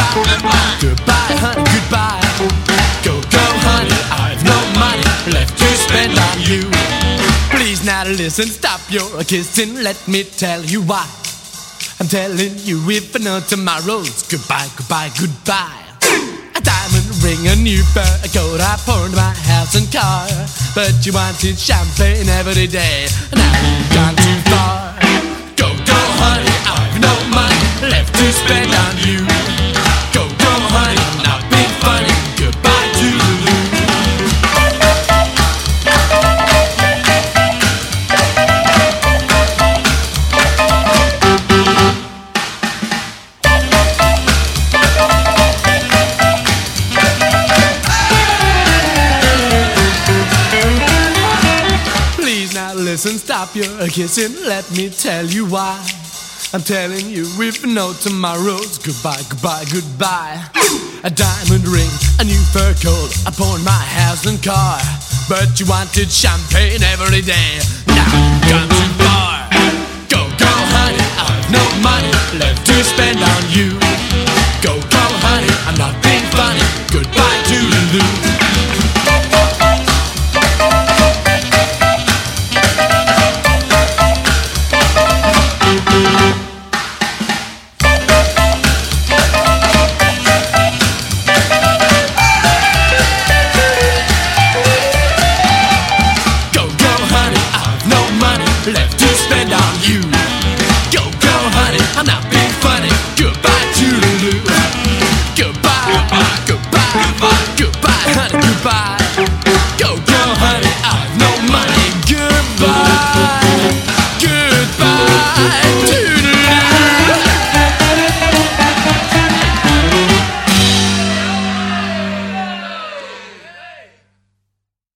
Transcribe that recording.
Goodbye, honey, goodbye. Go, go, honey, I've no money left to spend on you. Please now listen, stop your kissing, let me tell you why. I'm telling you, if I know tomorrow's goodbye, goodbye, goodbye. A diamond ring, a new fur, a coat, I pawned my house and car. But you wanted champagne every day, and now you've gone too far. Go, go, honey, I've no money left to spend on you. Go, go, honey, I'm not being funny, goodbye to you. Listen, stop your kissing, let me tell you why. I'm telling you, if no tomorrow's goodbye, goodbye, goodbye. A diamond ring, a new fur coat, I pawned my house and car. But you wanted champagne every day, now you've gone too far. Go, go, honey, I've no money left to spend on you. Go, go.